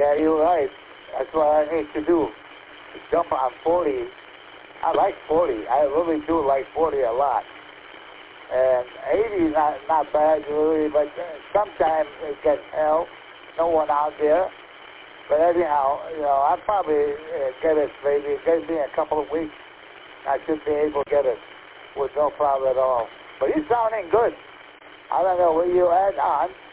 Yeah, you're right. That's what I need to do. Jump on 40. I like 40. I really do like 40 a lot. And 80 is not bad, really, but sometimes it gets hell. No one out there. But anyhow, I'll probably get it maybe. It gives me a couple of weeks. I should be able to get it with no problem at all. But you're sounding good. I don't know, will you add on?